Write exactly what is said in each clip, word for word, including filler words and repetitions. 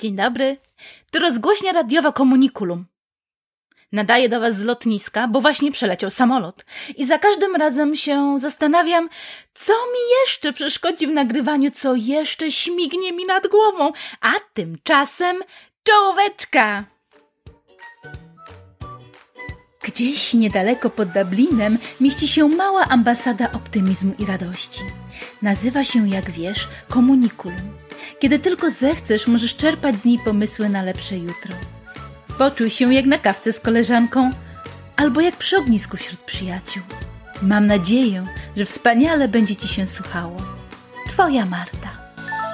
Dzień dobry, to rozgłośnia radiowa Komunikulum. Nadaję do was z lotniska, bo właśnie przeleciał samolot. I za każdym razem się zastanawiam, co mi jeszcze przeszkodzi w nagrywaniu, co jeszcze śmignie mi nad głową. A tymczasem czołóweczka! Gdzieś niedaleko pod Dublinem mieści się mała ambasada optymizmu i radości. Nazywa się, jak wiesz, Komunikulum. Kiedy tylko zechcesz, możesz czerpać z niej pomysły na lepsze jutro. Poczuj się jak na kawce z koleżanką albo jak przy ognisku wśród przyjaciół. Mam nadzieję, że wspaniale będzie ci się słuchało. Twoja Marta.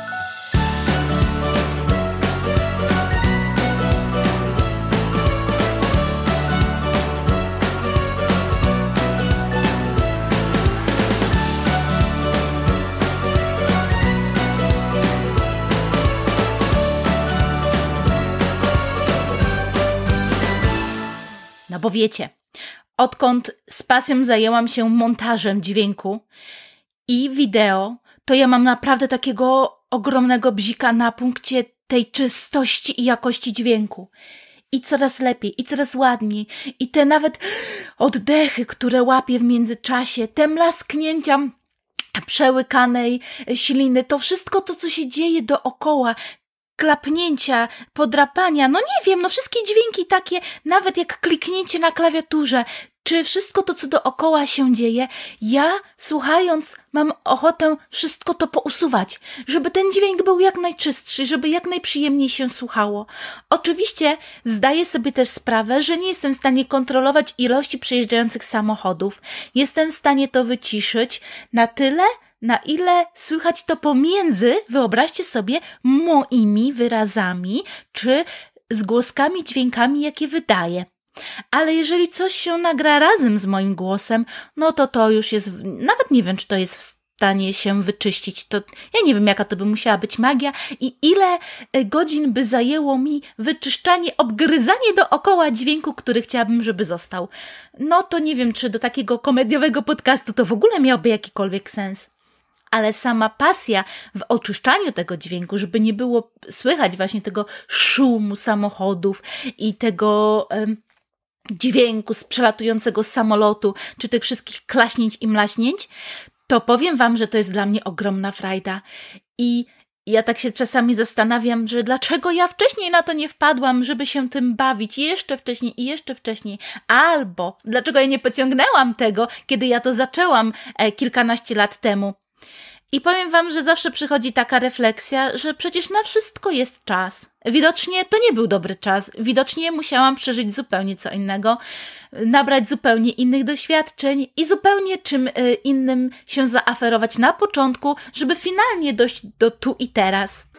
No bo wiecie, odkąd z pasją zajęłam się montażem dźwięku i wideo, to ja mam naprawdę takiego ogromnego bzika na punkcie tej czystości i jakości dźwięku. I coraz lepiej, i coraz ładniej. I te nawet oddechy, które łapię w międzyczasie, te mlasknięcia przełykanej śliny, to wszystko to, co się dzieje dookoła, klapnięcia, podrapania, no nie wiem, no wszystkie dźwięki takie, nawet jak kliknięcie na klawiaturze, czy wszystko to, co dookoła się dzieje, ja słuchając mam ochotę wszystko to pousuwać, żeby ten dźwięk był jak najczystszy, żeby jak najprzyjemniej się słuchało. Oczywiście zdaję sobie też sprawę, że nie jestem w stanie kontrolować ilości przejeżdżających samochodów. Jestem w stanie to wyciszyć na tyle, na ile słychać to pomiędzy, wyobraźcie sobie, moimi wyrazami, czy zgłoskami, dźwiękami, jakie wydaję. Ale jeżeli coś się nagra razem z moim głosem, no to to już jest, nawet nie wiem, czy to jest w stanie się wyczyścić. To ja nie wiem, jaka to by musiała być magia i ile godzin by zajęło mi wyczyszczanie, obgryzanie dookoła dźwięku, który chciałabym, żeby został. No to nie wiem, czy do takiego komediowego podcastu to w ogóle miałby jakikolwiek sens. Ale sama pasja w oczyszczaniu tego dźwięku, żeby nie było słychać właśnie tego szumu samochodów i tego um, dźwięku z przelatującego z samolotu, czy tych wszystkich klaśnięć i mlaśnięć, to powiem wam, że to jest dla mnie ogromna frajda. I ja tak się czasami zastanawiam, że dlaczego ja wcześniej na to nie wpadłam, żeby się tym bawić jeszcze wcześniej i jeszcze wcześniej. Albo dlaczego ja nie pociągnęłam tego, kiedy ja to zaczęłam e, kilkanaście lat temu. I powiem wam, że zawsze przychodzi taka refleksja, że przecież na wszystko jest czas. Widocznie to nie był dobry czas. Widocznie musiałam przeżyć zupełnie co innego, nabrać zupełnie innych doświadczeń i zupełnie czym innym się zaaferować na początku, żeby finalnie dojść do tu i teraz.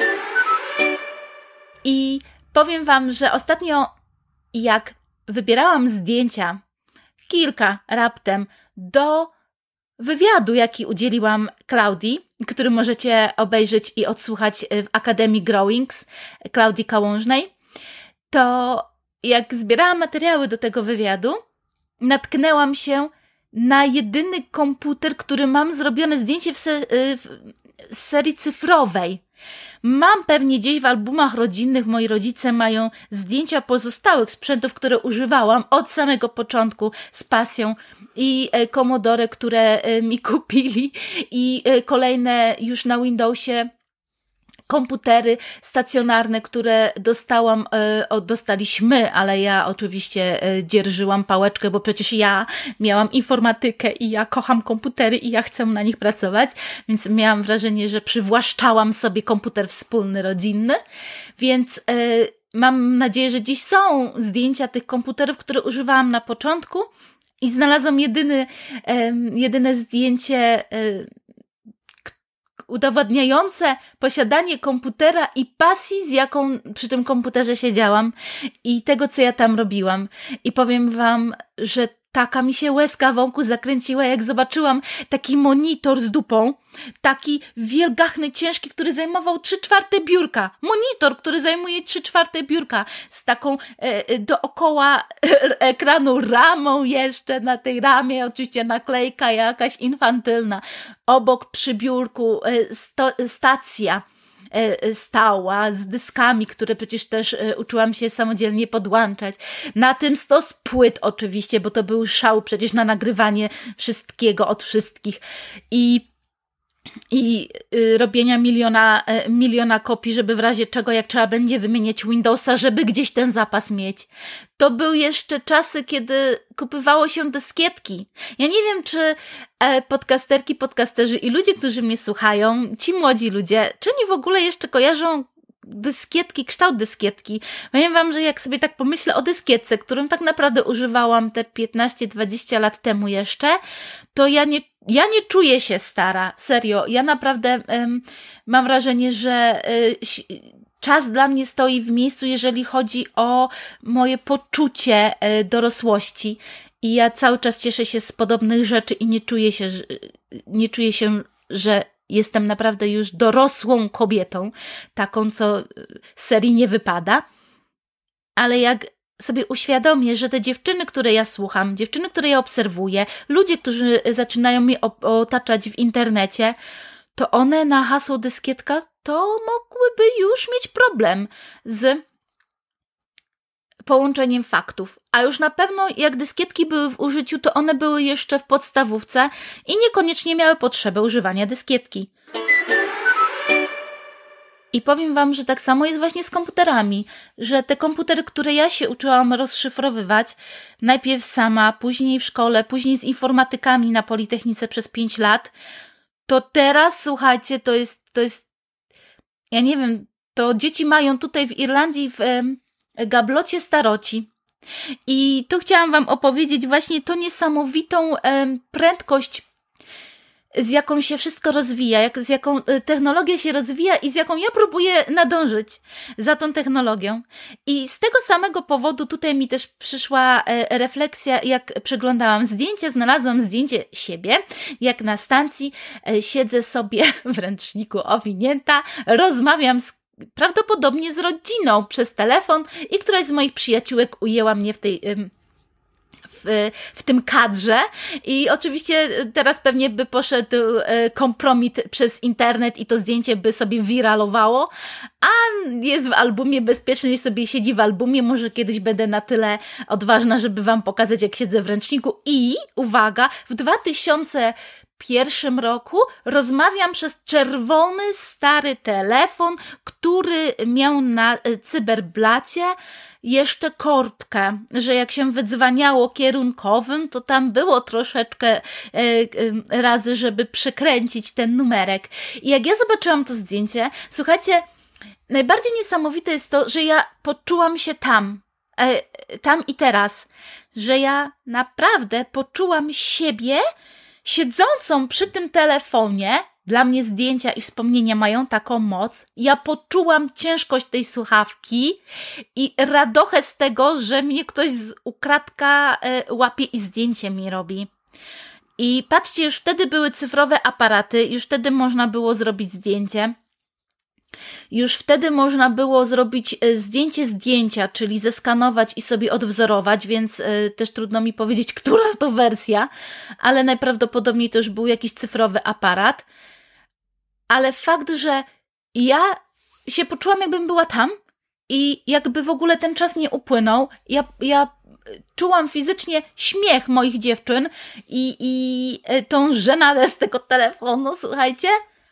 I powiem wam, że ostatnio jak wybierałam zdjęcia, kilka raptem, do wywiadu, jaki udzieliłam Klaudii, który możecie obejrzeć i odsłuchać w Akademii Growings Klaudii Kałążnej, to jak zbierałam materiały do tego wywiadu, natknęłam się na jedyny komputer, który mam zrobione zdjęcie w, se- w serii cyfrowej. Mam pewnie gdzieś w albumach rodzinnych, moi rodzice mają zdjęcia pozostałych sprzętów, które używałam od samego początku z pasją i Commodore, które mi kupili i kolejne już na Windowsie komputery stacjonarne, które dostałam, e, dostaliśmy, ale ja oczywiście e, dzierżyłam pałeczkę, bo przecież ja miałam informatykę i ja kocham komputery i ja chcę na nich pracować, więc miałam wrażenie, że przywłaszczałam sobie komputer wspólny, rodzinny, więc e, mam nadzieję, że dziś są zdjęcia tych komputerów, które używałam na początku i znalazłam jedyny, e, jedyne zdjęcie e, udowadniające posiadanie komputera i pasji, z jaką przy tym komputerze siedziałam i tego, co ja tam robiłam. I powiem wam, że taka mi się łezka wokół zakręciła, jak zobaczyłam taki monitor z dupą, taki wielgachny, ciężki, który zajmował trzy czwarte biurka. Monitor, który zajmuje trzy czwarte biurka z taką e, dookoła ekranu ramą jeszcze, na tej ramie oczywiście naklejka jakaś infantylna. Obok przy biurku e, sto, stacja stała, z dyskami, które przecież też uczyłam się samodzielnie podłączać. Na tym stos płyt oczywiście, bo to był szał przecież na nagrywanie wszystkiego od wszystkich. I i y, robienia miliona, y, miliona kopii, żeby w razie czego, jak trzeba będzie wymieniać Windowsa, żeby gdzieś ten zapas mieć. To były jeszcze czasy, kiedy kupywało się dyskietki. Ja nie wiem, czy e, podcasterki, podcasterzy i ludzie, którzy mnie słuchają, ci młodzi ludzie, czy oni w ogóle jeszcze kojarzą dyskietki, kształt dyskietki. Powiem wam, że jak sobie tak pomyślę o dyskietce, którą tak naprawdę używałam te piętnaście dwadzieścia lat temu jeszcze, to ja nie, ja nie czuję się stara. Serio. Ja naprawdę um, mam wrażenie, że y, czas dla mnie stoi w miejscu, jeżeli chodzi o moje poczucie y, dorosłości. I ja cały czas cieszę się z podobnych rzeczy i nie czuję się, że, nie czuję się, że jestem naprawdę już dorosłą kobietą, taką, co z serii nie wypada. Ale jak sobie uświadomię, że te dziewczyny, które ja słucham, dziewczyny, które ja obserwuję, ludzie, którzy zaczynają mnie otaczać w internecie, to one na hasło dyskietka to mogłyby już mieć problem z połączeniem faktów. A już na pewno jak dyskietki były w użyciu, to one były jeszcze w podstawówce i niekoniecznie miały potrzebę używania dyskietki. I powiem wam, że tak samo jest właśnie z komputerami, że te komputery, które ja się uczyłam rozszyfrowywać, najpierw sama, później w szkole, później z informatykami na Politechnice przez pięć lat, to teraz, słuchajcie, to jest, to jest, ja nie wiem, to dzieci mają tutaj w Irlandii w em, gablocie staroci. I tu chciałam wam opowiedzieć właśnie tą niesamowitą em, prędkość, z jaką się wszystko rozwija, jak, z jaką technologia się rozwija i z jaką ja próbuję nadążyć za tą technologią. I z tego samego powodu tutaj mi też przyszła e, refleksja, jak przeglądałam zdjęcia, znalazłam zdjęcie siebie, jak na stacji e, siedzę sobie w ręczniku owinięta, rozmawiam z prawdopodobnie z rodziną przez telefon i któraś z moich przyjaciółek ujęła mnie w tej... Ym, W, w tym kadrze i oczywiście teraz pewnie by poszedł kompromit przez internet i to zdjęcie by sobie wiralowało, a jest w albumie, bezpiecznie sobie siedzi w albumie, może kiedyś będę na tyle odważna, żeby wam pokazać, jak siedzę w ręczniku i, uwaga, w dwa tysiące pierwszym roku rozmawiam przez czerwony, stary telefon, który miał na cyberblacie jeszcze korbkę, że jak się wydzwaniało kierunkowym, to tam było troszeczkę e, e, razy, żeby przekręcić ten numerek. I jak ja zobaczyłam to zdjęcie, słuchajcie, najbardziej niesamowite jest to, że ja poczułam się tam, e, tam i teraz, że ja naprawdę poczułam siebie siedzącą przy tym telefonie. Dla mnie zdjęcia i wspomnienia mają taką moc. Ja poczułam ciężkość tej słuchawki i radochę z tego, że mnie ktoś z ukradka e, łapie i zdjęcie mi robi. I patrzcie, już wtedy były cyfrowe aparaty, już wtedy można było zrobić zdjęcie. Już wtedy można było zrobić zdjęcie zdjęcia, czyli zeskanować i sobie odwzorować, więc y, też trudno mi powiedzieć, która to wersja, ale najprawdopodobniej to już był jakiś cyfrowy aparat. Ale fakt, że ja się poczułam, jakbym była tam i jakby w ogóle ten czas nie upłynął, ja, ja czułam fizycznie śmiech moich dziewczyn i, i tą żenadę z tego telefonu, słuchajcie.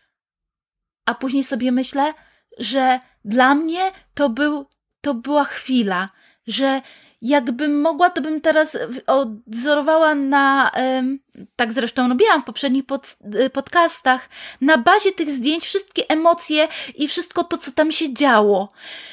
A później sobie myślę, że dla mnie to, był, to była chwila, że jakbym mogła, to bym teraz odwzorowała na, tak zresztą robiłam w poprzednich pod, podcastach, na bazie tych zdjęć wszystkie emocje i wszystko to, co tam się działo.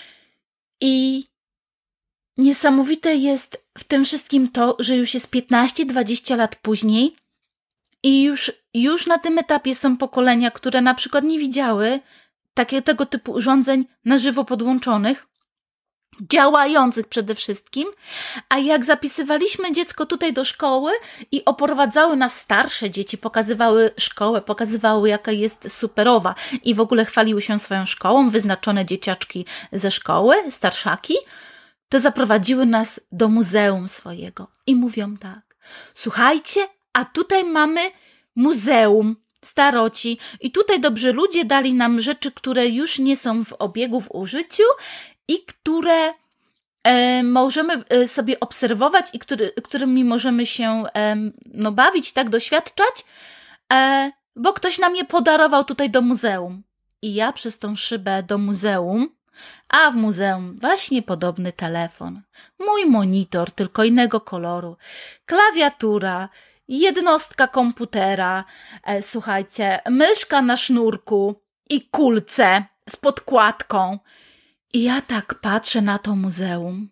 I niesamowite jest w tym wszystkim to, że już jest piętnaście dwadzieścia lat później i już, już na tym etapie są pokolenia, które na przykład nie widziały takie, tego typu urządzeń na żywo podłączonych, działających przede wszystkim, a jak zapisywaliśmy dziecko tutaj do szkoły i oprowadzały nas starsze dzieci, pokazywały szkołę, pokazywały jaka jest superowa i w ogóle chwaliły się swoją szkołą, wyznaczone dzieciaczki ze szkoły, starszaki, to zaprowadziły nas do muzeum swojego i mówią tak: słuchajcie, a tutaj mamy muzeum staroci i tutaj dobrzy ludzie dali nam rzeczy, które już nie są w obiegu, w użyciu i które e, możemy sobie obserwować i który, którymi możemy się e, no, bawić, tak, doświadczać, e, bo ktoś nam je podarował tutaj do muzeum. I ja przez tą szybę do muzeum, a w muzeum właśnie podobny telefon, mój monitor, tylko innego koloru, klawiatura, jednostka komputera, e, słuchajcie, myszka na sznurku i kulce z podkładką. I ja tak patrzę na to muzeum.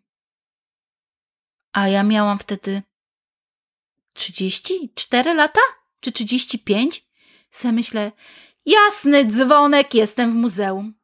A ja miałam wtedy trzydzieści cztery lata? Czy trzydzieści pięć? Se myślę, jasny dzwonek, jestem w muzeum.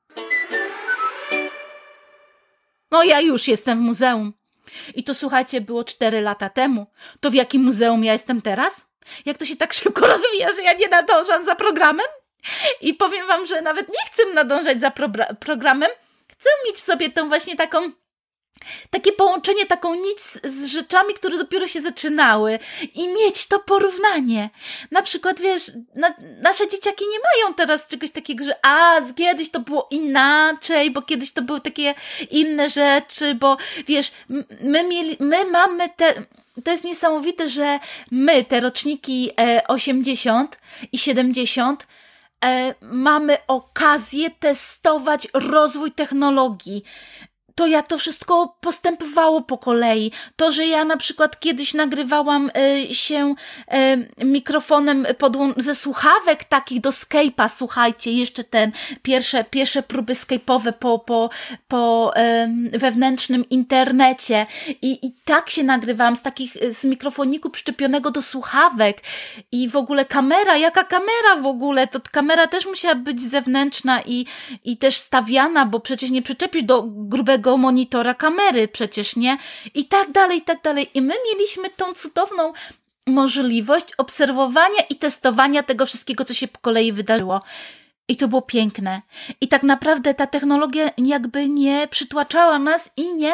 No ja już jestem w muzeum. I to, słuchajcie, było cztery lata temu. To w jakim muzeum ja jestem teraz? Jak to się tak szybko rozwija, że ja nie nadążam za programem? I powiem wam, że nawet nie chcę nadążać za pro- programem. Chcę mieć w sobie tą właśnie taką, takie połączenie, taką nić z, z rzeczami, które dopiero się zaczynały i mieć to porównanie. Na przykład, wiesz, na, nasze dzieciaki nie mają teraz czegoś takiego, że a, kiedyś to było inaczej, bo kiedyś to były takie inne rzeczy, bo wiesz, my mieli, my mamy te... To jest niesamowite, że my, te roczniki e, osiemdziesiąt i siedemdziesiąt, e, mamy okazję testować rozwój technologii. To jak to wszystko postępowało po kolei. To, że ja na przykład kiedyś nagrywałam y, się y, mikrofonem podłą- ze słuchawek takich do Skype'a, słuchajcie, jeszcze ten, pierwsze, pierwsze próby Skype'owe po, po, po y, wewnętrznym internecie I, i tak się nagrywałam z takich, z mikrofoniku przyczepionego do słuchawek i w ogóle kamera, jaka kamera w ogóle, to kamera też musiała być zewnętrzna i, i też stawiana, bo przecież nie przyczepisz do grubego monitora kamery, przecież nie? I tak dalej, i tak dalej. I my mieliśmy tą cudowną możliwość obserwowania i testowania tego wszystkiego, co się po kolei wydarzyło. I to było piękne. I tak naprawdę ta technologia jakby nie przytłaczała nas i nie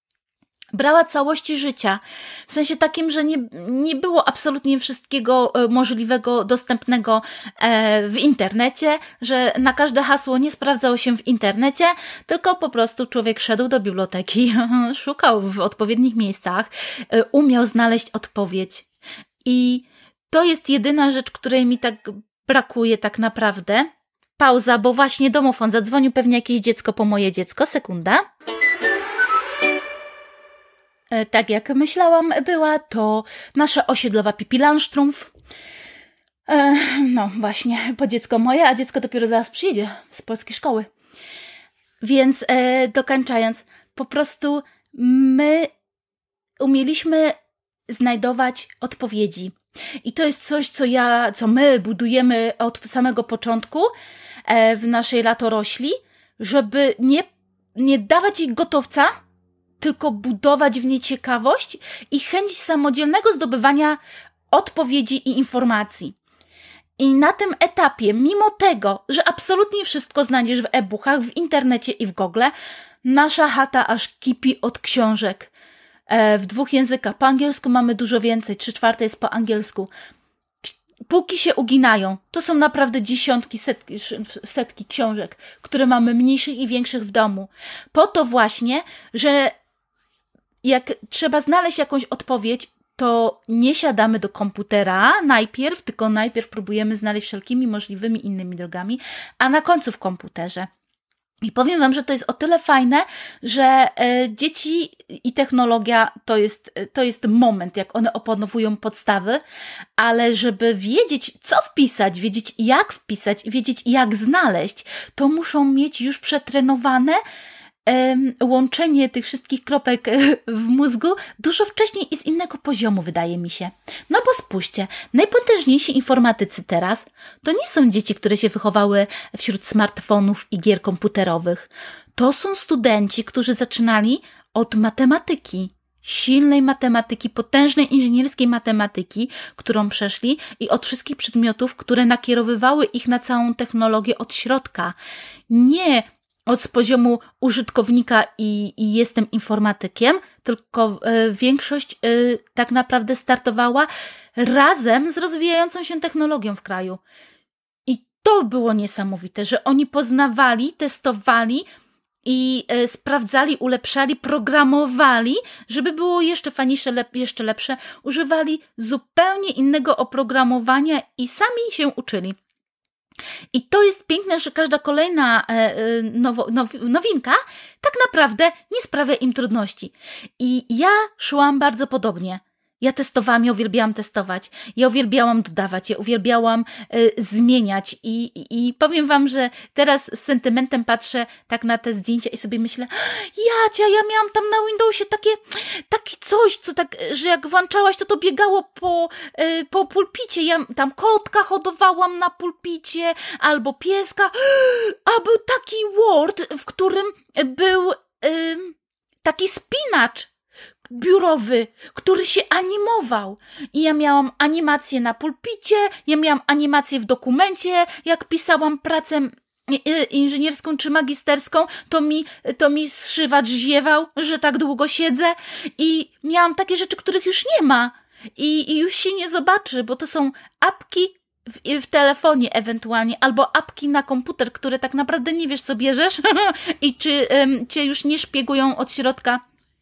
brała całości życia. W sensie takim, że nie, nie było absolutnie wszystkiego możliwego, dostępnego w internecie, że na każde hasło nie sprawdzało się w internecie, tylko po prostu człowiek szedł do biblioteki, szukał w odpowiednich miejscach, umiał znaleźć odpowiedź. I to jest jedyna rzecz, której mi tak brakuje tak naprawdę. Pauza, bo właśnie domofon zadzwonił, pewnie jakieś dziecko po moje dziecko. Sekunda. Tak jak myślałam, była to nasza osiedlowa Pipi Landstrumpf. E, no właśnie, po dziecko moje, a dziecko dopiero zaraz przyjedzie z polskiej szkoły. Więc e, dokończając, po prostu my umieliśmy znajdować odpowiedzi. I to jest coś, co ja, co my budujemy od samego początku e, w naszej latorośli, żeby nie, nie dawać jej gotowca, tylko budować w niej ciekawość i chęć samodzielnego zdobywania odpowiedzi i informacji. I na tym etapie, mimo tego, że absolutnie wszystko znajdziesz w e-bookach, w internecie i w Google, nasza chata aż kipi od książek. E, w dwóch językach. Po angielsku mamy dużo więcej, trzy czwarte jest po angielsku. Półki się uginają. To są naprawdę dziesiątki, setki, setki książek, które mamy mniejszych i większych w domu. Po to właśnie, że jak trzeba znaleźć jakąś odpowiedź, to nie siadamy do komputera najpierw, tylko najpierw próbujemy znaleźć wszelkimi możliwymi innymi drogami, a na końcu w komputerze. I powiem wam, że to jest o tyle fajne, że e, dzieci i technologia to jest, to jest moment, jak one opanowują podstawy, ale żeby wiedzieć, co wpisać, wiedzieć jak wpisać, wiedzieć jak znaleźć, to muszą mieć już przetrenowane łączenie tych wszystkich kropek w mózgu dużo wcześniej i z innego poziomu, wydaje mi się. No bo spójrzcie, najpotężniejsi informatycy teraz to nie są dzieci, które się wychowały wśród smartfonów i gier komputerowych. To są studenci, którzy zaczynali od matematyki. Silnej matematyki, potężnej inżynierskiej matematyki, którą przeszli i od wszystkich przedmiotów, które nakierowywały ich na całą technologię od środka. Nie od z poziomu użytkownika i, i jestem informatykiem, tylko y, większość y, tak naprawdę startowała razem z rozwijającą się technologią w kraju. to było niesamowite, że oni poznawali, testowali i e, sprawdzali, ulepszali, programowali, żeby było jeszcze fajniejsze, lep- jeszcze lepsze. Używali zupełnie innego oprogramowania i sami się uczyli. I to jest piękne, że każda kolejna e, nowo, now, nowinka tak naprawdę nie sprawia im trudności. I ja szłam bardzo podobnie. Ja testowałam, ja uwielbiałam testować, ja uwielbiałam dodawać, ja uwielbiałam y, zmieniać I, i, i powiem wam, że teraz z sentymentem patrzę tak na te zdjęcia i sobie myślę, Jacia, ja miałam tam na Windowsie takie, takie coś, co tak, że jak włączałaś, to to biegało po, y, po pulpicie, ja tam kotka hodowałam na pulpicie, albo pieska, a był taki Word, w którym był y, taki spinacz biurowy, który się animował. I ja miałam animację na pulpicie, ja miałam animację w dokumencie, jak pisałam pracę inżynierską czy magisterską, to mi, to mi zszywacz ziewał, że tak długo siedzę i miałam takie rzeczy, których już nie ma i, i już się nie zobaczy, bo to są apki w, w telefonie ewentualnie, albo apki na komputer, które tak naprawdę nie wiesz, co bierzesz i czy um, cię już nie szpiegują od środka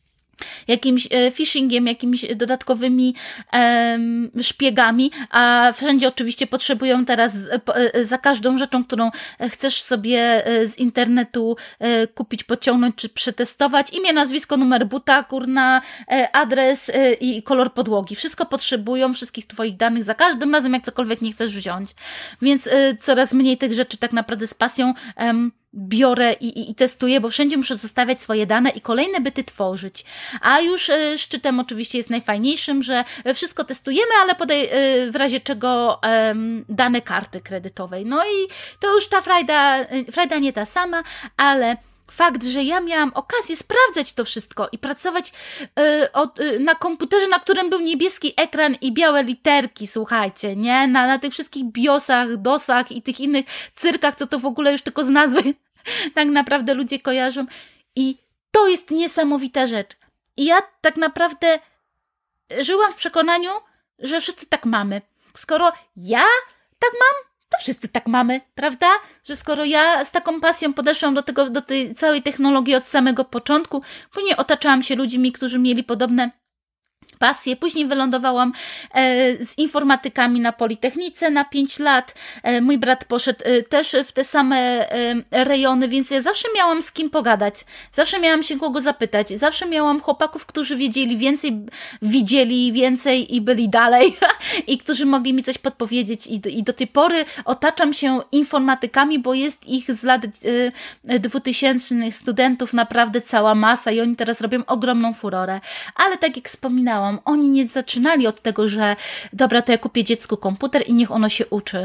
jakimś e, phishingiem, jakimiś dodatkowymi e, szpiegami, a wszędzie oczywiście potrzebują teraz e, za każdą rzeczą, którą chcesz sobie e, z internetu e, kupić, podciągnąć czy przetestować, imię, nazwisko, numer buta, kurna, e, adres e, i kolor podłogi. Wszystko potrzebują, wszystkich twoich danych za każdym razem, jak cokolwiek nie chcesz wziąć. Więc e, coraz mniej tych rzeczy tak naprawdę z pasją e, biorę i, i, i testuję, bo wszędzie muszę zostawiać swoje dane i kolejne byty tworzyć. A już y, szczytem oczywiście jest najfajniejszym, że wszystko testujemy, ale podaj y, w razie czego y, dane karty kredytowej. No i to już ta frajda, y, frajda nie ta sama, ale fakt, że ja miałam okazję sprawdzać to wszystko i pracować y, od, y, na komputerze, na którym był niebieski ekran i białe literki, słuchajcie, nie? Na, na tych wszystkich biosach, dosach i tych innych cyrkach, co to w ogóle już tylko z nazwy tak naprawdę ludzie kojarzą. I to jest niesamowita rzecz. I ja tak naprawdę żyłam w przekonaniu, że wszyscy tak mamy. Skoro ja tak mam, to wszyscy tak mamy, prawda? Że skoro ja z taką pasją podeszłam do tego, do tej całej technologii od samego początku, później otaczałam się ludźmi, którzy mieli podobne pasję. Później wylądowałam e, z informatykami na Politechnice na pięć lat. E, mój brat poszedł e, też w te same e, rejony, więc ja zawsze miałam z kim pogadać. Zawsze miałam się kogo zapytać. Zawsze miałam chłopaków, którzy wiedzieli więcej, widzieli więcej i byli dalej i którzy mogli mi coś podpowiedzieć. I do, i do tej pory otaczam się informatykami, bo jest ich z lat e, dwutysięcznych studentów naprawdę cała masa i oni teraz robią ogromną furorę. Ale tak jak wspominałam, oni nie zaczynali od tego, że dobra, to ja kupię dziecku komputer i niech ono się uczy,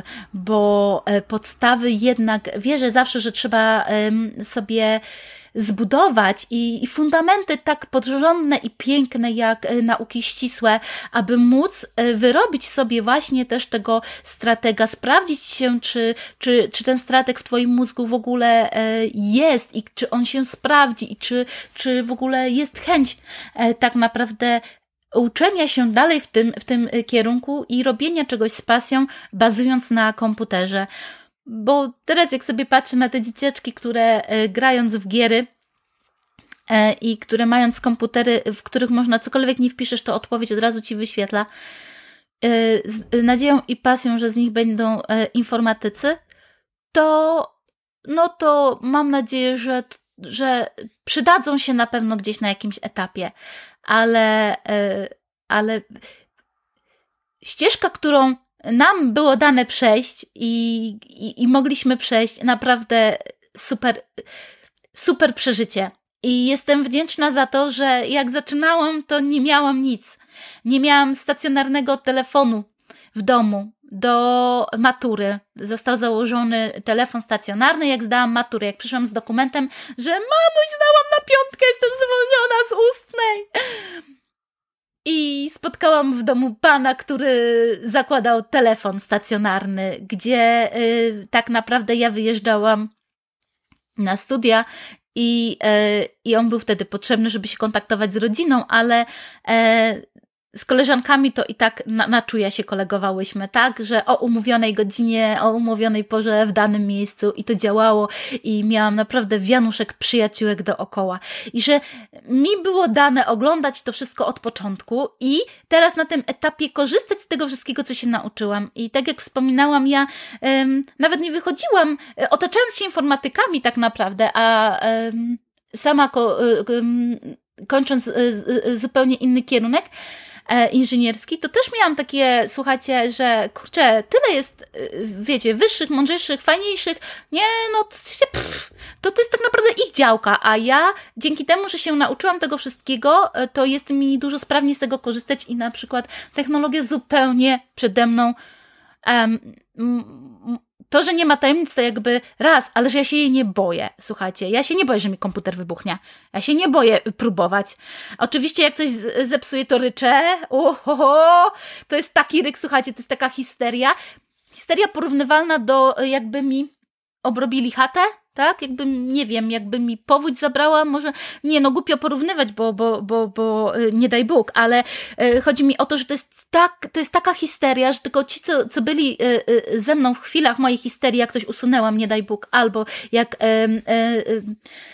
bo podstawy jednak wierzę zawsze, że trzeba sobie zbudować i, i fundamenty tak porządne i piękne jak nauki ścisłe, aby móc wyrobić sobie właśnie też tego stratega, sprawdzić się, czy, czy, czy ten strateg w twoim mózgu w ogóle jest i czy on się sprawdzi i czy, czy w ogóle jest chęć tak naprawdę uczenia się dalej w tym, w tym kierunku i robienia czegoś z pasją, bazując na komputerze. Bo teraz jak sobie patrzę na te dzieciaczki, które grając w giery i które mając komputery, w których można cokolwiek nie wpiszesz, to odpowiedź od razu ci wyświetla, z nadzieją i pasją, że z nich będą informatycy, to no to mam nadzieję, że, że przydadzą się na pewno gdzieś na jakimś etapie. Ale, ale ścieżka, którą nam było dane przejść i, i, i mogliśmy przejść, naprawdę super, super przeżycie. I jestem wdzięczna za to, że jak zaczynałam, to nie miałam nic. Nie miałam stacjonarnego telefonu w domu do matury. Został założony telefon stacjonarny, jak zdałam maturę, jak przyszłam z dokumentem, że mamuś, zdałam na piątkę, jestem zwolniona z ustnej. I spotkałam w domu pana, który zakładał telefon stacjonarny, gdzie y, tak naprawdę ja wyjeżdżałam na studia i, y, i on był wtedy potrzebny, żeby się kontaktować z rodziną, ale y, z koleżankami to i tak na, na czuja się kolegowałyśmy, tak? Że o umówionej godzinie, o umówionej porze w danym miejscu i to działało i miałam naprawdę wianuszek przyjaciółek dookoła. I że mi było dane oglądać to wszystko od początku i teraz na tym etapie korzystać z tego wszystkiego, co się nauczyłam. I tak jak wspominałam, ja um, nawet nie wychodziłam, otaczając się informatykami tak naprawdę, a um, sama ko, um, kończąc um, zupełnie inny kierunek, inżynierski, to też miałam takie, słuchajcie, że kurczę, tyle jest, wiecie, wyższych, mądrzejszych, fajniejszych, nie, no to, pff, to, to jest tak naprawdę ich działka, a ja dzięki temu, że się nauczyłam tego wszystkiego, to jest mi dużo sprawniej z tego korzystać i na przykład technologia zupełnie przede mną um, to, że nie ma tajemnic, to jakby raz, ale że ja się jej nie boję. Słuchajcie, ja się nie boję, że mi komputer wybuchnie. Ja się nie boję próbować. Oczywiście jak coś zepsuje, to ryczę. Ohoho, to jest taki ryk, słuchajcie, to jest taka histeria. Histeria porównywalna do jakby mi obrobili chatę, tak? Jakby, nie wiem, jakby mi powódź zabrała, może, nie no, głupio porównywać, bo, bo, bo, bo nie daj Bóg, ale y, chodzi mi o to, że to jest tak, to jest taka histeria, że tylko ci, co, co byli y, y, ze mną w chwilach mojej histerii, jak ktoś usunęłam, nie daj Bóg, albo jak y, y, y,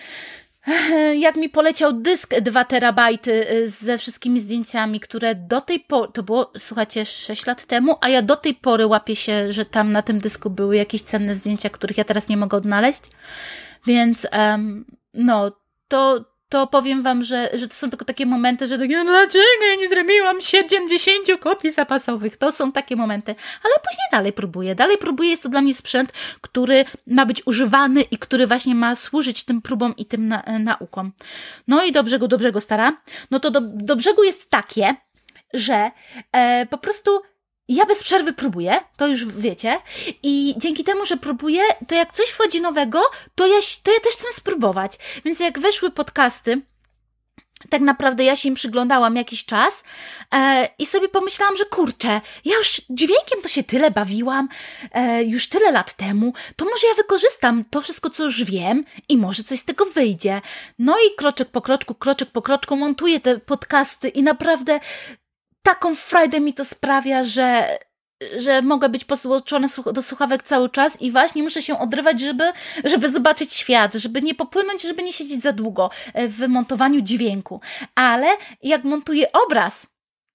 jak mi poleciał dysk dwa terabajty ze wszystkimi zdjęciami, które do tej pory, to było, słuchajcie, sześć lat temu, a ja do tej pory łapię się, że tam na tym dysku były jakieś cenne zdjęcia, których ja teraz nie mogę odnaleźć. Więc um, no, to, to powiem wam, że, że to są tylko takie momenty, że takie, dlaczego ja nie zrobiłam siedemdziesiąt kopii zapasowych? To są takie momenty. Ale później dalej próbuję. Dalej próbuję. Jest to dla mnie sprzęt, który ma być używany i który właśnie ma służyć tym próbom i tym na, naukom. No i do brzegu, do brzegu stara. No to do, do brzegu jest takie, że e, po prostu ja bez przerwy próbuję, to już wiecie, i dzięki temu, że próbuję, to jak coś wchodzi nowego, to ja, to ja też chcę spróbować. Więc jak weszły podcasty, tak naprawdę ja się im przyglądałam jakiś czas e, i sobie pomyślałam, że kurczę, ja już dźwiękiem to się tyle bawiłam, e, już tyle lat temu, to może ja wykorzystam to wszystko, co już wiem i może coś z tego wyjdzie. No i kroczek po kroczku, kroczek po kroczku montuję te podcasty i naprawdę taką frajdę mi to sprawia, że, że mogę być posłuchana do słuchawek cały czas i właśnie muszę się odrywać, żeby, żeby zobaczyć świat, żeby nie popłynąć, żeby nie siedzieć za długo w montowaniu dźwięku. Ale jak montuję obraz,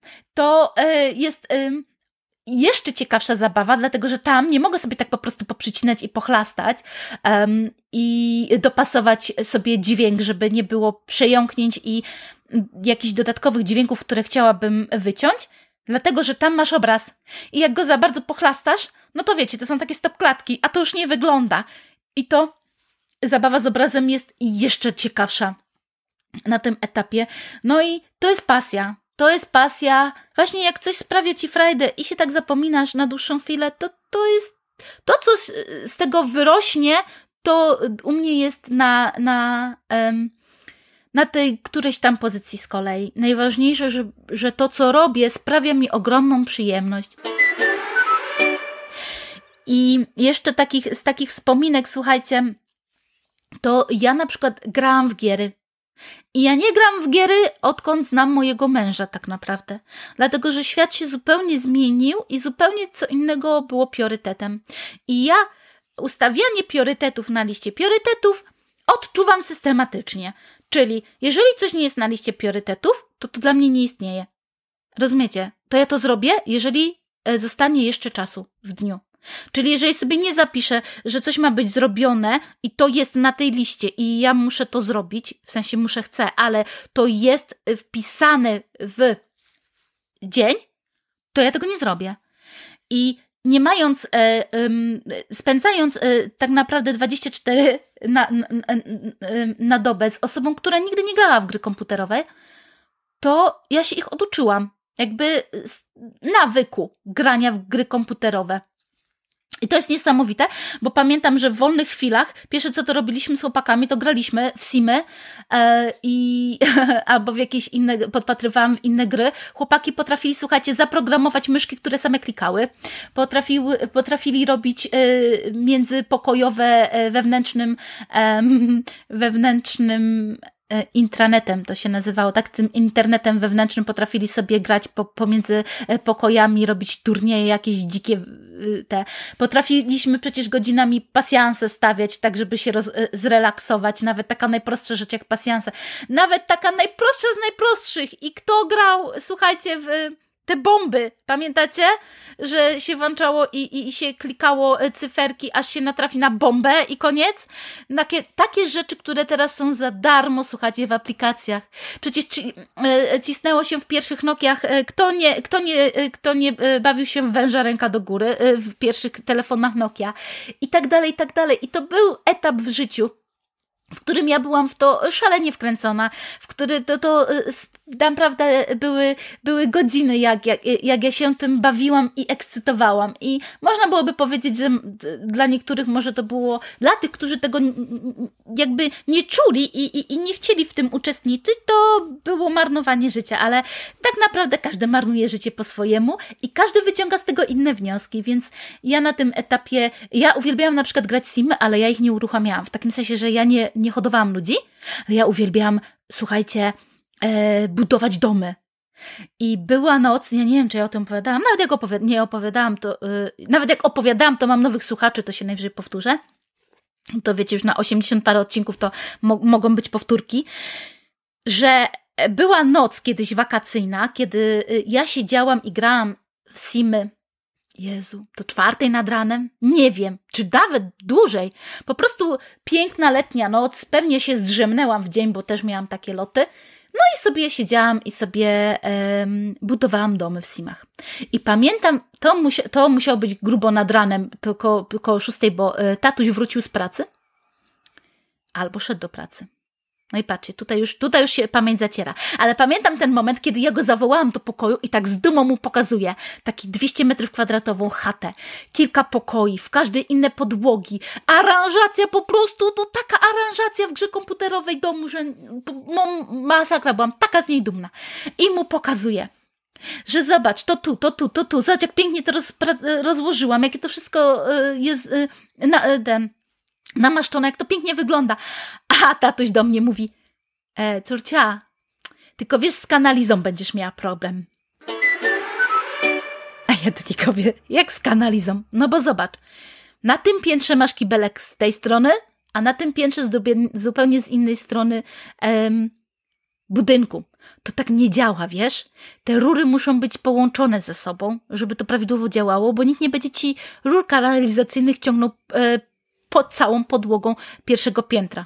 to jest jeszcze ciekawsza zabawa, dlatego że tam nie mogę sobie tak po prostu poprzycinać i pochlastać um, i dopasować sobie dźwięk, żeby nie było przejąknięć i jakichś dodatkowych dźwięków, które chciałabym wyciąć, dlatego że tam masz obraz i jak go za bardzo pochlastasz, no to wiecie, to są takie stopklatki, a to już nie wygląda. I to zabawa z obrazem jest jeszcze ciekawsza na tym etapie. No i to jest pasja. To jest pasja. Właśnie jak coś sprawia ci frajdę i się tak zapominasz na dłuższą chwilę, to to jest to, co z, z tego wyrośnie, to u mnie jest na na, um, na tej którejś tam pozycji z kolei. Najważniejsze, że, że to, co robię, sprawia mi ogromną przyjemność. I jeszcze takich, z takich wspominek, słuchajcie, to ja na przykład grałam w giery. I ja nie gram w giery, odkąd znam mojego męża tak naprawdę. Dlatego, że świat się zupełnie zmienił i zupełnie co innego było priorytetem. I ja ustawianie priorytetów na liście priorytetów odczuwam systematycznie. Czyli jeżeli coś nie jest na liście priorytetów, to to dla mnie nie istnieje. Rozumiecie? To ja to zrobię, jeżeli zostanie jeszcze czasu w dniu. Czyli jeżeli sobie nie zapiszę, że coś ma być zrobione i to jest na tej liście i ja muszę to zrobić, w sensie muszę, chcę, ale to jest wpisane w dzień, to ja tego nie zrobię. I nie mając, e, e, spędzając e, tak naprawdę dwadzieścia cztery na, na, na dobę z osobą, która nigdy nie grała w gry komputerowe, to ja się ich oduczyłam. Jakby z nawyku grania w gry komputerowe. I to jest niesamowite, bo pamiętam, że w wolnych chwilach pierwsze co to robiliśmy z chłopakami, to graliśmy w Simy e, i albo w jakieś inne, podpatrywałam w inne gry. Chłopaki potrafili, słuchajcie, zaprogramować myszki, które same klikały. Potrafiły, potrafili robić e, międzypokojowe e, wewnętrznym e, wewnętrznym intranetem to się nazywało, tak, tym internetem wewnętrznym potrafili sobie grać po, pomiędzy pokojami, robić turnieje, jakieś dzikie te. Potrafiliśmy przecież godzinami pasjanse stawiać, tak żeby się roz, zrelaksować, nawet taka najprostsza rzecz jak pasjanse. Nawet taka najprostsza z najprostszych. I kto grał, słuchajcie, w te bomby, pamiętacie? Że się włączało i, i, i się klikało cyferki, aż się natrafi na bombę i koniec? Takie, takie rzeczy, które teraz są za darmo, słuchajcie, w aplikacjach. Przecież ci, e, cisnęło się w pierwszych Nokiach, e, kto nie, kto nie, e, kto nie e, bawił się w węża ręka do góry e, w pierwszych telefonach Nokia i tak dalej, i tak dalej. I to był etap w życiu, w którym ja byłam w to szalenie wkręcona, w który to, to naprawdę były, były godziny, jak, jak, jak ja się tym bawiłam i ekscytowałam. I można byłoby powiedzieć, że dla niektórych może to było, dla tych, którzy tego jakby nie czuli i, i, i nie chcieli w tym uczestniczyć, to było marnowanie życia, ale tak naprawdę każdy marnuje życie po swojemu i każdy wyciąga z tego inne wnioski, więc ja na tym etapie, ja uwielbiałam na przykład grać simy, ale ja ich nie uruchamiałam, w takim sensie, że ja nie, nie hodowałam ludzi, ale ja uwielbiałam, słuchajcie, e, budować domy. I była noc, ja nie wiem, czy ja o tym opowiadałam, nawet jak opowi- nie opowiadałam, to yy, nawet jak opowiadałam, to mam nowych słuchaczy, to się najwyżej powtórzę. To wiecie, już na osiemdziesiąt parę odcinków to mo- mogą być powtórki, że była noc kiedyś wakacyjna, kiedy ja siedziałam i grałam w simy. Jezu, to czwartej nad ranem? Nie wiem, czy nawet dłużej. Po prostu piękna letnia noc, pewnie się zdrzemnęłam w dzień, bo też miałam takie loty. No i sobie siedziałam i sobie um, budowałam domy w simach. I pamiętam, to, musia- to musiało być grubo nad ranem, to koło, koło szóstej, bo y, tatuś wrócił z pracy albo szedł do pracy. No i patrzcie, tutaj już, tutaj już się pamięć zaciera. Ale pamiętam ten moment, kiedy ja go zawołałam do pokoju i tak z dumą mu pokazuję taki dwieście metrów kwadratową chatę, kilka pokoi, w każdej inne podłogi, aranżacja po prostu, to taka aranżacja w grze komputerowej domu, że masakra, byłam taka z niej dumna. I mu pokazuję, że zobacz, to tu, to tu, to tu, zobacz jak pięknie to rozpra- rozłożyłam, jakie to wszystko jest na ten... namaszczona, jak to pięknie wygląda. A tatuś do mnie mówi, e, córcia, tylko wiesz, z kanalizą będziesz miała problem. A ja do niego mówię, jak z kanalizą? No bo zobacz, na tym piętrze masz kibelek z tej strony, a na tym piętrze z zupełnie z innej strony em, budynku. To tak nie działa, wiesz? Te rury muszą być połączone ze sobą, żeby to prawidłowo działało, bo nikt nie będzie ci rur kanalizacyjnych ciągnął e, pod całą podłogą pierwszego piętra.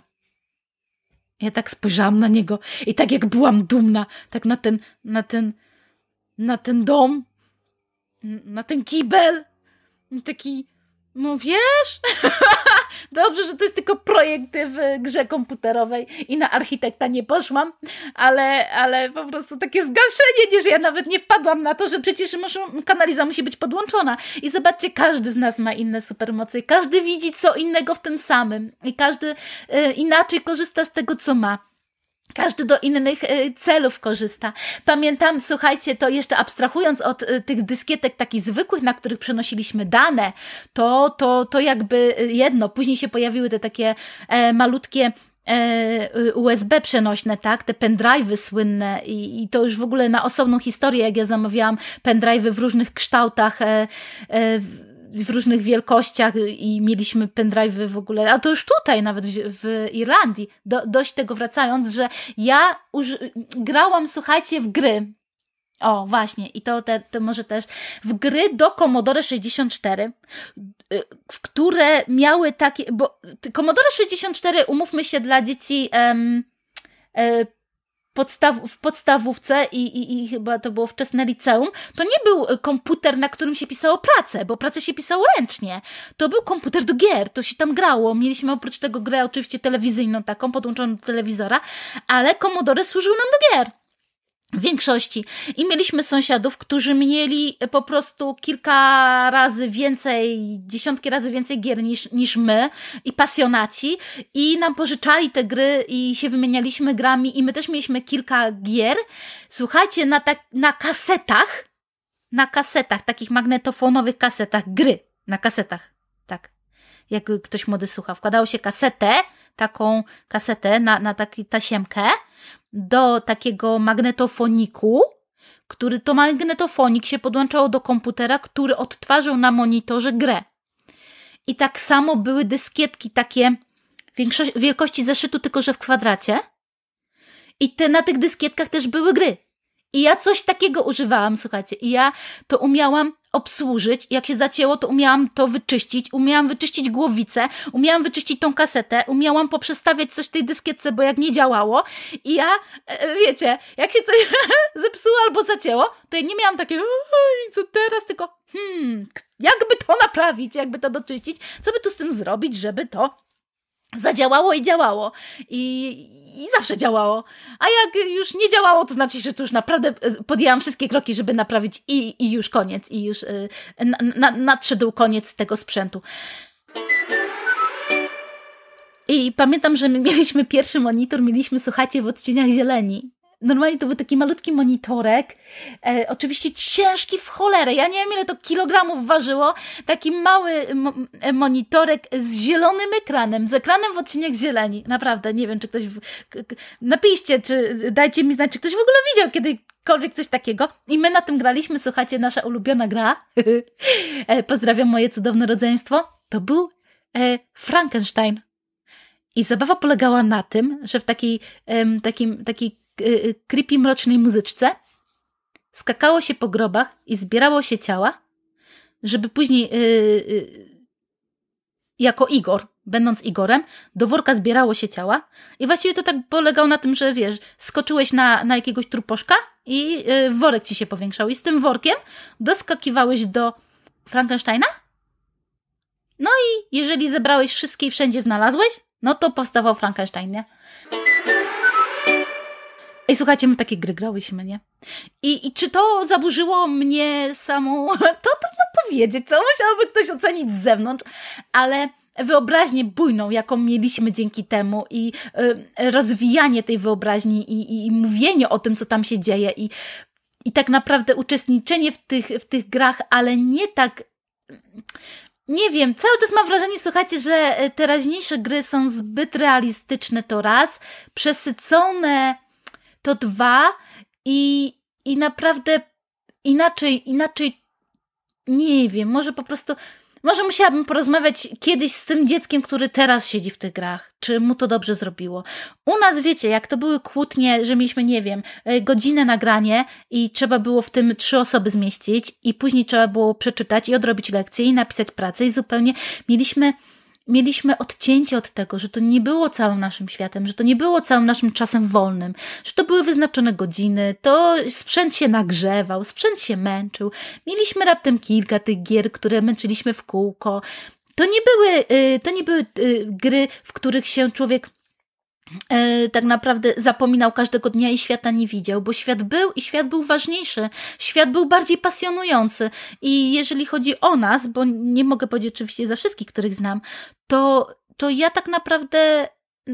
Ja tak spojrzałam na niego i tak jak byłam dumna, tak na ten, na ten, na ten dom, na ten kibel, taki, no wiesz, dobrze, że to jest tylko projekt w grze komputerowej i na architekta nie poszłam, ale, ale po prostu takie zgaszenie, nie, że ja nawet nie wpadłam na to, że przecież muszą, kanaliza musi być podłączona. I zobaczcie, każdy z nas ma inne supermoce i każdy widzi co innego w tym samym i każdy y, inaczej korzysta z tego, co ma. Każdy do innych y, celów korzysta. Pamiętam, słuchajcie, to jeszcze abstrahując od y, tych dyskietek takich zwykłych, na których przenosiliśmy dane, to, to, to jakby jedno. Później się pojawiły te takie e, malutkie e, U S B przenośne, tak? Te pendrive'y słynne i, i to już w ogóle na osobną historię, jak ja zamawiałam pendrive'y w różnych kształtach, e, e, w, w różnych wielkościach i mieliśmy pendrive'y w ogóle, a to już tutaj nawet w, w Irlandii, do, dość tego wracając, że ja uży- grałam, słuchajcie, w gry. O, właśnie, i to, te, to może też w gry do Commodore sześćdziesiąt cztery, w które miały takie, bo Commodore sześćdziesiąt cztery, umówmy się, dla dzieci em, e, Podstaw, w podstawówce i, i, i chyba to było wczesne liceum, to nie był komputer, na którym się pisało pracę, bo pracę się pisało ręcznie. To był komputer do gier, to się tam grało. Mieliśmy oprócz tego grę oczywiście telewizyjną taką, podłączoną do telewizora, ale Commodore służył nam do gier. W większości. I mieliśmy sąsiadów, którzy mieli po prostu kilka razy więcej, dziesiątki razy więcej gier niż, niż my i pasjonaci i nam pożyczali te gry i się wymienialiśmy grami i my też mieliśmy kilka gier. Słuchajcie, na, ta, na kasetach, na kasetach, takich magnetofonowych kasetach, gry na kasetach, tak. Jak ktoś młody słucha, wkładało się kasetę, taką kasetę na, na taki tasiemkę do takiego magnetofoniku, który to magnetofonik się podłączało do komputera, który odtwarzał na monitorze grę. I tak samo były dyskietki takie wielkości zeszytu, tylko że w kwadracie. I te, na tych dyskietkach też były gry. I ja coś takiego używałam, słuchajcie. I ja to umiałam obsłużyć. Jak się zacięło, to umiałam to wyczyścić. Umiałam wyczyścić głowicę. Umiałam wyczyścić tą kasetę. Umiałam poprzestawiać coś w tej dyskietce, bo jak nie działało. I ja, wiecie, jak się coś zepsuło albo zacięło, to ja nie miałam takiego, co teraz, tylko hmm, jakby to naprawić, jakby to doczyścić, co by tu z tym zrobić, żeby to zadziałało i działało. I, i zawsze działało. A jak już nie działało, to znaczy, że tu już naprawdę podjęłam wszystkie kroki, żeby naprawić i, i już koniec. I już y, na, na, nadszedł koniec tego sprzętu. I pamiętam, że my mieliśmy pierwszy monitor, mieliśmy, słuchajcie, w odcieniach zieleni. Normalnie to był taki malutki monitorek, e, oczywiście ciężki w cholerę, ja nie wiem ile to kilogramów ważyło, taki mały mo- monitorek z zielonym ekranem, z ekranem w odcieniach zieleni, naprawdę, nie wiem, czy ktoś, w, k- k- napiszcie, czy dajcie mi znać, czy ktoś w ogóle widział kiedykolwiek coś takiego i my na tym graliśmy, słuchajcie, nasza ulubiona gra, e, pozdrawiam moje cudowne rodzeństwo, to był e, Frankenstein. I zabawa polegała na tym, że w takiej, em, takim, takiej creepy, mrocznej muzyczce skakało się po grobach i zbierało się ciała, żeby później yy, yy, jako Igor, będąc Igorem, do worka zbierało się ciała i właściwie to tak polegało na tym, że wiesz, skoczyłeś na, na jakiegoś truposzka i yy, worek ci się powiększał i z tym workiem doskakiwałeś do Frankensteina. No i jeżeli zebrałeś wszystkie i wszędzie znalazłeś, no to powstawał Frankenstein, nie? I słuchajcie, my takie gry grałyśmy, nie? I, i czy to zaburzyło mnie samą... To trudno powiedzieć, to musiałby ktoś ocenić z zewnątrz, ale wyobraźnię bujną, jaką mieliśmy dzięki temu i y, rozwijanie tej wyobraźni i, i, i mówienie o tym, co tam się dzieje i, i tak naprawdę uczestniczenie w tych, w tych grach, ale nie tak... Nie wiem, cały czas mam wrażenie, słuchajcie, że teraźniejsze gry są zbyt realistyczne, to raz, przesycone... To dwa i, i naprawdę inaczej, inaczej, nie wiem, może po prostu, może musiałabym porozmawiać kiedyś z tym dzieckiem, który teraz siedzi w tych grach, czy mu to dobrze zrobiło. U nas, wiecie, jak to były kłótnie, że mieliśmy, nie wiem, godzinę nagranie i trzeba było w tym trzy osoby zmieścić i później trzeba było przeczytać i odrobić lekcje i napisać pracę i zupełnie mieliśmy... Mieliśmy odcięcie od tego, że to nie było całym naszym światem, że to nie było całym naszym czasem wolnym, że to były wyznaczone godziny, to sprzęt się nagrzewał, sprzęt się męczył. Mieliśmy raptem kilka tych gier, które męczyliśmy w kółko. To nie były, to nie były gry, w których się człowiek tak naprawdę zapominał każdego dnia i świata nie widział, bo świat był i świat był ważniejszy, świat był bardziej pasjonujący i jeżeli chodzi o nas, bo nie mogę powiedzieć oczywiście za wszystkich, których znam, to, to ja tak naprawdę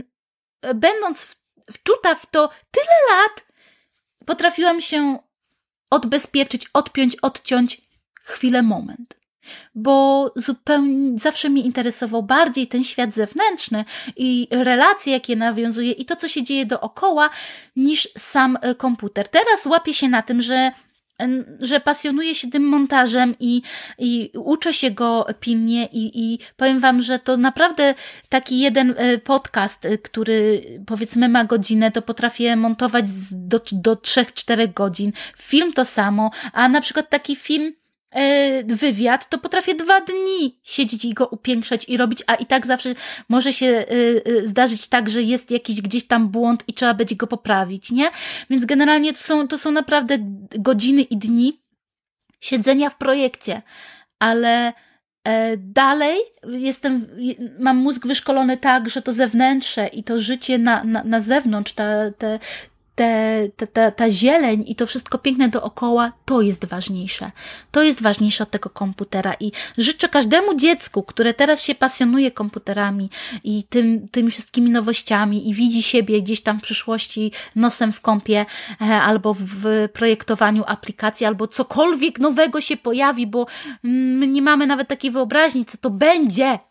będąc wczuta w to tyle lat, potrafiłam się odbezpieczyć, odpiąć, odciąć chwilę, moment. Bo zupełnie zawsze mnie interesował bardziej ten świat zewnętrzny i relacje, jakie nawiązuje i to, co się dzieje dookoła, niż sam komputer. Teraz łapię się na tym, że że pasjonuję się tym montażem i, i uczę się go pilnie i, i powiem wam, że to naprawdę taki jeden podcast, który powiedzmy ma godzinę, to potrafię montować do, do trzech czterech godzin. Film to samo, a na przykład taki film wywiad, to potrafię dwa dni siedzieć i go upiększać i robić, a i tak zawsze może się zdarzyć tak, że jest jakiś gdzieś tam błąd i trzeba będzie go poprawić, nie? Więc generalnie to są, to są naprawdę godziny i dni siedzenia w projekcie, ale dalej jestem, mam mózg wyszkolony tak, że to zewnętrzne i to życie na, na, na zewnątrz, te, te Te, te, te, ta zieleń i to wszystko piękne dookoła, to jest ważniejsze. To jest ważniejsze od tego komputera i życzę każdemu dziecku, które teraz się pasjonuje komputerami i tym, tymi wszystkimi nowościami i widzi siebie gdzieś tam w przyszłości nosem w kompie albo w projektowaniu aplikacji, albo cokolwiek nowego się pojawi, bo my nie mamy nawet takiej wyobraźni, co to będzie,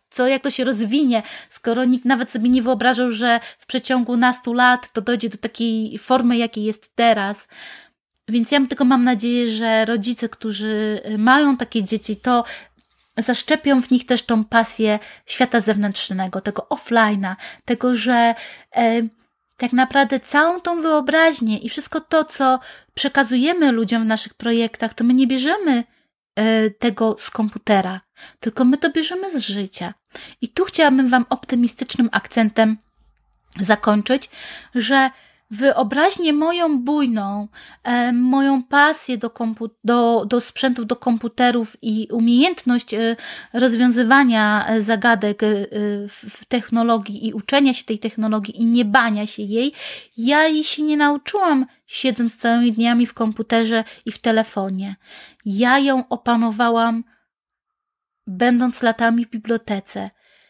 co, jak to się rozwinie, skoro nikt nawet sobie nie wyobrażał, że w przeciągu nastu lat to dojdzie do takiej formy, jakiej jest teraz. Więc ja tylko mam nadzieję, że rodzice, którzy mają takie dzieci, to zaszczepią w nich też tą pasję świata zewnętrznego, tego offline'a, tego, że e, tak naprawdę całą tą wyobraźnię i wszystko to, co przekazujemy ludziom w naszych projektach, to my nie bierzemy e, tego z komputera, tylko my to bierzemy z życia. I tu chciałabym wam optymistycznym akcentem zakończyć, że wyobraźnię moją bujną, e, moją pasję do, kompu- do, do sprzętów, do komputerów i umiejętność e, rozwiązywania zagadek e, w, w technologii i uczenia się tej technologii i nie bania się jej, ja jej się nie nauczyłam siedząc całymi dniami w komputerze i w telefonie. Ja ją opanowałam będąc latami w bibliotece.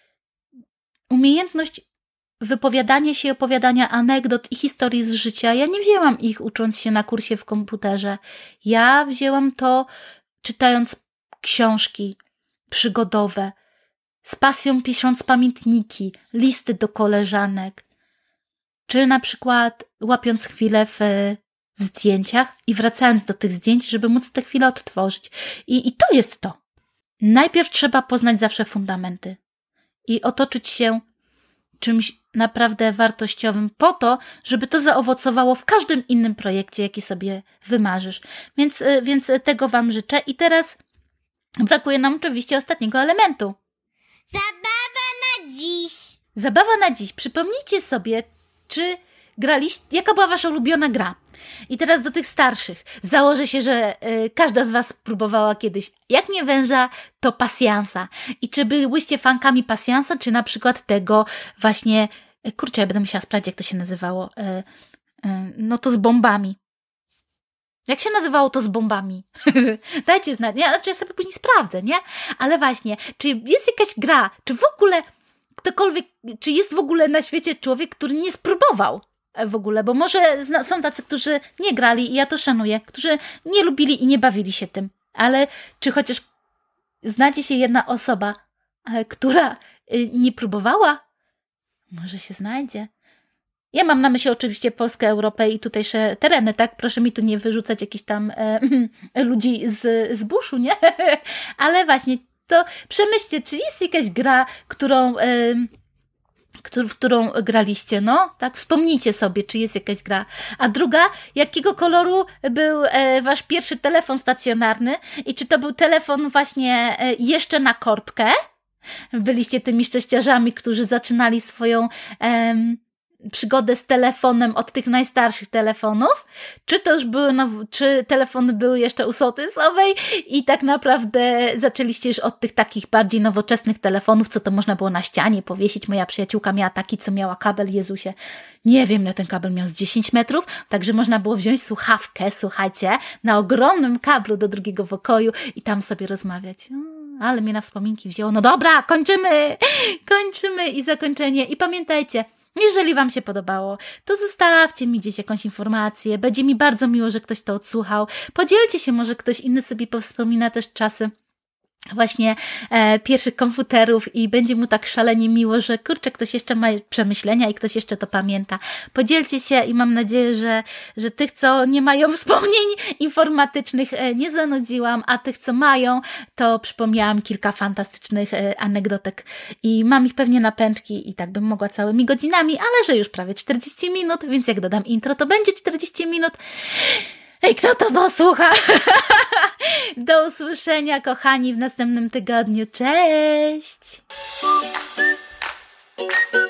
Umiejętność wypowiadania się i opowiadania anegdot i historii z życia. Ja nie wzięłam ich ucząc się na kursie w komputerze. Ja wzięłam to czytając książki przygodowe, z pasją pisząc pamiętniki, listy do koleżanek, czy na przykład łapiąc chwilę w, w zdjęciach i wracając do tych zdjęć, żeby móc te chwile odtworzyć. I, i to jest to. Najpierw trzeba poznać zawsze fundamenty i otoczyć się czymś naprawdę wartościowym po to, żeby to zaowocowało w każdym innym projekcie, jaki sobie wymarzysz. Więc, więc tego wam życzę. I teraz brakuje nam oczywiście ostatniego elementu. Zabawa na dziś. Zabawa na dziś. Przypomnijcie sobie, czy graliście, jaka była wasza ulubiona gra. I teraz do tych starszych. Założę się, że y, każda z was próbowała kiedyś, jak nie węża, to pasjansa. I czy byłyście fankami pasjansa, czy na przykład tego właśnie, y, kurczę, ja będę musiała sprawdzić, jak to się nazywało. Y, y, no to z bombami. Jak się nazywało to z bombami? Dajcie znać. Nie, znaczy ja sobie później sprawdzę, nie? Ale właśnie, czy jest jakaś gra, czy w ogóle ktokolwiek, czy jest w ogóle na świecie człowiek, który nie spróbował w ogóle, bo może zna- są tacy, którzy nie grali i ja to szanuję, którzy nie lubili i nie bawili się tym, ale czy chociaż znacie się jedna osoba, e, która e, nie próbowała? Może się znajdzie. Ja mam na myśli oczywiście Polskę, Europę i tutejsze tereny, tak? Proszę mi tu nie wyrzucać jakichś tam e, ludzi z, z buszu, nie? Ale właśnie, to przemyślcie, czy jest jakaś gra, którą... E, w którą graliście, no, tak, wspomnijcie sobie, czy jest jakaś gra. A druga, jakiego koloru był e, wasz pierwszy telefon stacjonarny i czy to był telefon właśnie e, jeszcze na korbkę? Byliście tymi szczęściarzami, którzy zaczynali swoją em, przygodę z telefonem od tych najstarszych telefonów? Czy to już były, no, czy telefony były jeszcze u sołtysowej i tak naprawdę zaczęliście już od tych takich bardziej nowoczesnych telefonów, co to można było na ścianie powiesić. Moja przyjaciółka miała taki, co miała kabel, Jezusie, nie wiem, ile ten kabel miał, z dziesięć metrów, także można było wziąć słuchawkę, słuchajcie, na ogromnym kablu do drugiego pokoju i tam sobie rozmawiać. Ale mnie na wspominki wzięło. No dobra, kończymy, kończymy i zakończenie. I pamiętajcie, jeżeli wam się podobało, to zostawcie mi gdzieś jakąś informację. Będzie mi bardzo miło, że ktoś to odsłuchał. Podzielcie się, może ktoś inny sobie powspomina też czasy właśnie e, pierwszych komputerów i będzie mu tak szalenie miło, że kurczę, ktoś jeszcze ma przemyślenia i ktoś jeszcze to pamięta. Podzielcie się i mam nadzieję, że, że tych, co nie mają wspomnień informatycznych, e, nie zanudziłam, a tych, co mają, to przypomniałam kilka fantastycznych e, anegdotek i mam ich pewnie na pęczki i tak bym mogła całymi godzinami, ale że już prawie czterdzieści minut, więc jak dodam intro, to będzie czterdzieści minut. Ej, kto to posłucha? Do usłyszenia, kochani, w następnym tygodniu. Cześć!